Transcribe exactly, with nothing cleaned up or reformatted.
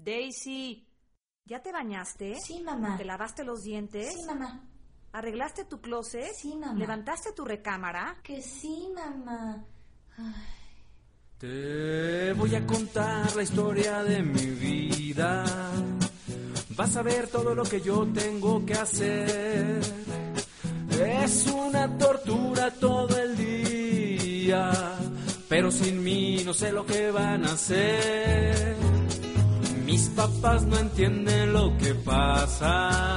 Daisy, ¿ya te bañaste? Sí, mamá. ¿Te lavaste los dientes? Sí, mamá. ¿Arreglaste tu closet? Sí, mamá. ¿Levantaste tu recámara? Que sí, mamá. Ay. Te voy a contar la historia de mi vida. Vas a ver todo lo que yo tengo que hacer. Es una tortura todo el día, pero sin mí no sé lo que van a hacer. Mis papás no entienden lo que pasa.